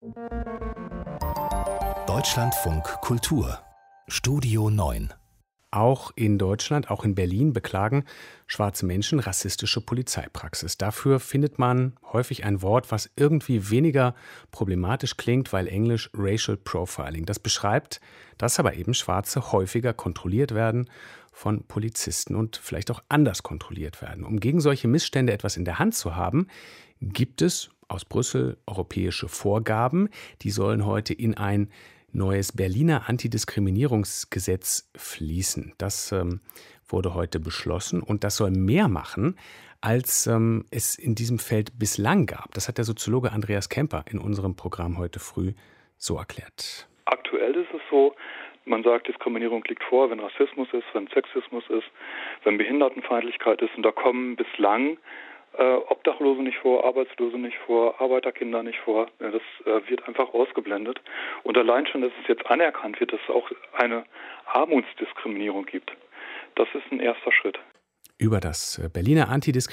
Deutschlandfunk Kultur Studio 9. Auch in Deutschland, auch in Berlin beklagen schwarze Menschen rassistische Polizeipraxis. Dafür findet man häufig ein Wort, was irgendwie weniger problematisch klingt, weil Englisch Racial Profiling. Das beschreibt, dass aber eben Schwarze häufiger kontrolliert werden von Polizisten und vielleicht auch anders kontrolliert werden. Um gegen solche Missstände etwas in der Hand zu haben, gibt es aus Brüssel europäische Vorgaben. Die sollen heute in ein neues Berliner Antidiskriminierungsgesetz fließen. Das wurde heute beschlossen und das soll mehr machen, als es in diesem Feld bislang gab. Das hat der Soziologe Andreas Kemper in unserem Programm heute früh so erklärt. Aktuell ist es so, man sagt, Diskriminierung liegt vor, wenn Rassismus ist, wenn Sexismus ist, wenn Behindertenfeindlichkeit ist. Und da kommen bislang Obdachlose nicht vor, Arbeitslose nicht vor, Arbeiterkinder nicht vor. Ja, das wird einfach ausgeblendet. Und allein schon, dass es jetzt anerkannt wird, dass es auch eine Armutsdiskriminierung gibt, das ist ein erster Schritt. Über das Berliner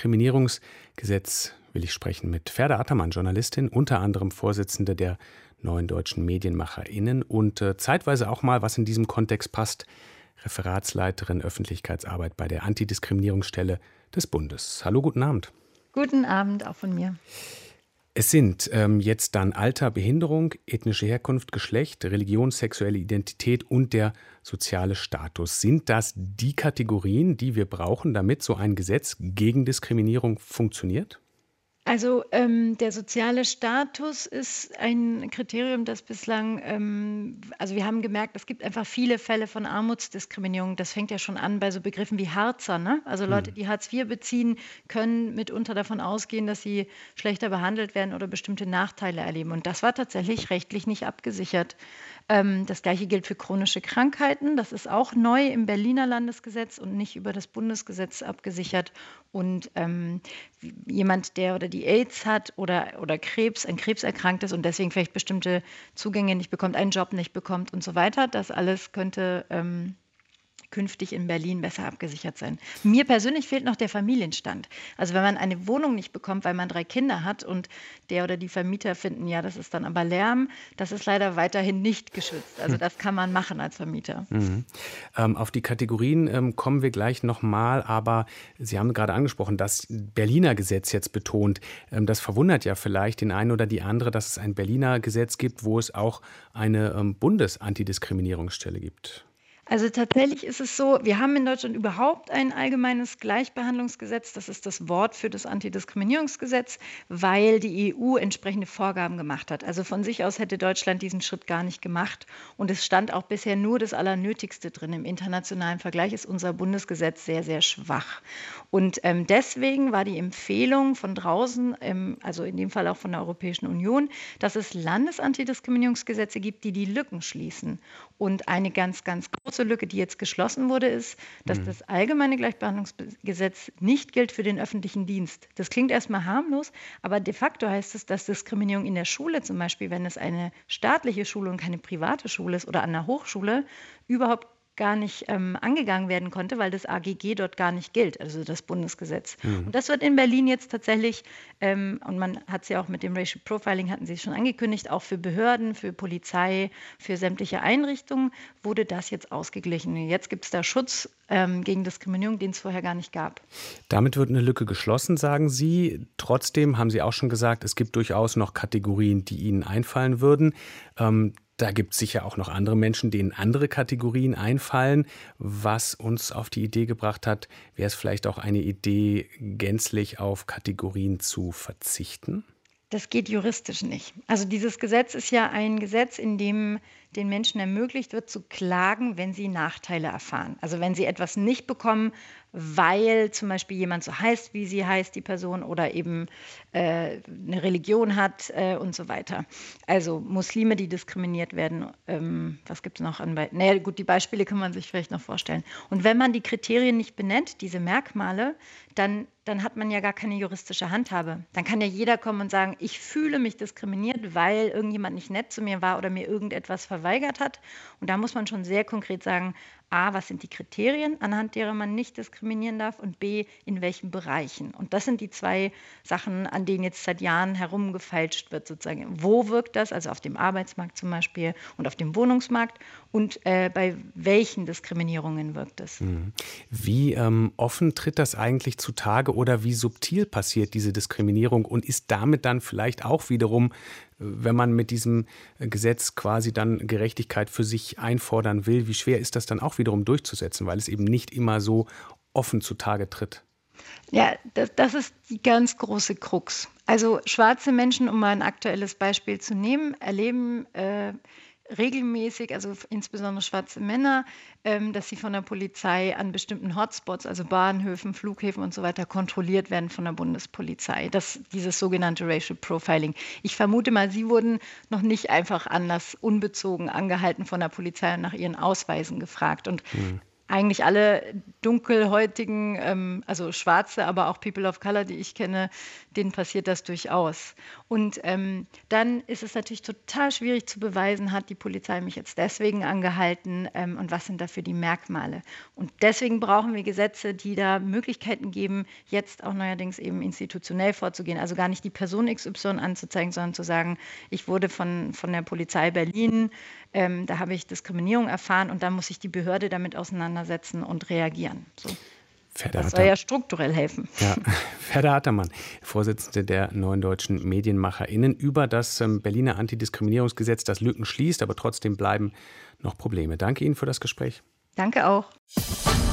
Antidiskriminierungsgesetz will ich sprechen mit Ferda Attermann, Journalistin, unter anderem Vorsitzende der Neuen Deutschen MedienmacherInnen und zeitweise auch mal, was in diesem Kontext passt, Referatsleiterin Öffentlichkeitsarbeit bei der Antidiskriminierungsstelle des Bundes. Hallo, guten Abend. Guten Abend auch von mir. Es sind jetzt dann Alter, Behinderung, ethnische Herkunft, Geschlecht, Religion, sexuelle Identität und der soziale Status. Sind das die Kategorien, die wir brauchen, damit so ein Gesetz gegen Diskriminierung funktioniert? Also der soziale Status ist ein Kriterium, das bislang, also wir haben gemerkt, es gibt einfach viele Fälle von Armutsdiskriminierung. Das fängt ja schon an bei so Begriffen wie Harzer, ne? Also Leute, die Hartz IV beziehen, können mitunter davon ausgehen, dass sie schlechter behandelt werden oder bestimmte Nachteile erleben. Und das war tatsächlich rechtlich nicht abgesichert. Das Gleiche gilt für chronische Krankheiten. Das ist auch neu im Berliner Landesgesetz und nicht über das Bundesgesetz abgesichert. Und jemand, der oder die AIDS hat oder Krebs, an Krebs erkrankt ist und deswegen vielleicht bestimmte Zugänge nicht bekommt, einen Job nicht bekommt und so weiter, das alles könnte künftig in Berlin besser abgesichert sein. Mir persönlich fehlt noch der Familienstand. Also wenn man eine Wohnung nicht bekommt, weil man 3 Kinder hat und der oder die Vermieter finden, ja, das ist dann aber Lärm, das ist leider weiterhin nicht geschützt. Also das kann man machen als Vermieter. Auf die Kategorien kommen wir gleich nochmal, aber Sie haben gerade angesprochen, das Berliner Gesetz jetzt betont. Das verwundert ja vielleicht den einen oder die andere, dass es ein Berliner Gesetz gibt, wo es auch eine Bundesantidiskriminierungsstelle gibt. Also tatsächlich ist es so, wir haben in Deutschland überhaupt ein allgemeines Gleichbehandlungsgesetz. Das ist das Wort für das Antidiskriminierungsgesetz, weil die EU entsprechende Vorgaben gemacht hat. Also von sich aus hätte Deutschland diesen Schritt gar nicht gemacht. Und es stand auch bisher nur das Allernötigste drin. Im internationalen Vergleich ist unser Bundesgesetz sehr, sehr schwach. Und deswegen war die Empfehlung von draußen, also in dem Fall auch von der Europäischen Union, dass es Landesantidiskriminierungsgesetze gibt, die Lücken schließen. Und eine ganz, ganz große Lücke, die jetzt geschlossen wurde, ist, dass das allgemeine Gleichbehandlungsgesetz nicht gilt für den öffentlichen Dienst. Das klingt erstmal harmlos, aber de facto heißt es, dass Diskriminierung in der Schule zum Beispiel, wenn es eine staatliche Schule und keine private Schule ist oder an der Hochschule, überhaupt gar nicht angegangen werden konnte, weil das AGG dort gar nicht gilt, also das Bundesgesetz. Und das wird in Berlin jetzt tatsächlich, und man hat es ja auch mit dem Racial Profiling, hatten Sie es schon angekündigt, auch für Behörden, für Polizei, für sämtliche Einrichtungen wurde das jetzt ausgeglichen. Und jetzt gibt es da Schutz gegen Diskriminierung, den es vorher gar nicht gab. Damit wird eine Lücke geschlossen, sagen Sie. Trotzdem haben Sie auch schon gesagt, es gibt durchaus noch Kategorien, die Ihnen einfallen würden. Da gibt es sicher auch noch andere Menschen, denen andere Kategorien einfallen. Was uns auf die Idee gebracht hat, wäre es vielleicht auch eine Idee, gänzlich auf Kategorien zu verzichten? Das geht juristisch nicht. Also dieses Gesetz ist ja ein Gesetz, in dem den Menschen ermöglicht wird, zu klagen, wenn sie Nachteile erfahren. Also wenn sie etwas nicht bekommen, weil zum Beispiel jemand so heißt, wie sie heißt, die Person, oder eben eine Religion hat und so weiter. Also Muslime, die diskriminiert werden. Was gibt es noch an Beispielen? Naja, gut, die Beispiele kann man sich vielleicht noch vorstellen. Und wenn man die Kriterien nicht benennt, diese Merkmale, dann hat man ja gar keine juristische Handhabe. Dann kann ja jeder kommen und sagen, ich fühle mich diskriminiert, weil irgendjemand nicht nett zu mir war oder mir irgendetwas verweigert hat. Und da muss man schon sehr konkret sagen, A, was sind die Kriterien, anhand derer man nicht diskriminieren darf, und B, in welchen Bereichen. Und das sind die zwei Sachen, an denen jetzt seit Jahren herumgefeilscht wird, sozusagen. Wo wirkt das, also auf dem Arbeitsmarkt zum Beispiel und auf dem Wohnungsmarkt, und bei welchen Diskriminierungen wirkt es? Wie offen tritt das eigentlich zutage oder wie subtil passiert diese Diskriminierung und ist damit dann vielleicht auch wiederum, wenn man mit diesem Gesetz quasi dann Gerechtigkeit für sich einfordern will, wie schwer ist das dann auch wiederum durchzusetzen, weil es eben nicht immer so offen zutage tritt? Ja, das ist die ganz große Krux. Also schwarze Menschen, um mal ein aktuelles Beispiel zu nehmen, erleben regelmäßig, also insbesondere schwarze Männer, dass sie von der Polizei an bestimmten Hotspots, also Bahnhöfen, Flughäfen und so weiter, kontrolliert werden von der Bundespolizei. Dieses sogenannte Racial Profiling. Ich vermute mal, sie wurden noch nicht einfach anders unbezogen angehalten von der Polizei und nach ihren Ausweisen gefragt. Und eigentlich alle dunkelhäutigen, also Schwarze, aber auch People of Color, die ich kenne, denen passiert das durchaus. Und dann ist es natürlich total schwierig zu beweisen, hat die Polizei mich jetzt deswegen angehalten und was sind dafür die Merkmale. Und deswegen brauchen wir Gesetze, die da Möglichkeiten geben, jetzt auch neuerdings eben institutionell vorzugehen. Also gar nicht die Person XY anzuzeigen, sondern zu sagen, ich wurde von der Polizei Berlin, da habe ich Diskriminierung erfahren und dann muss sich die Behörde damit auseinandersetzen und reagieren. So. Das soll ja strukturell helfen. Ja, Ferda Attermann, Vorsitzende der Neuen Deutschen MedienmacherInnen, über das Berliner Antidiskriminierungsgesetz, das Lücken schließt, aber trotzdem bleiben noch Probleme. Danke Ihnen für das Gespräch. Danke auch.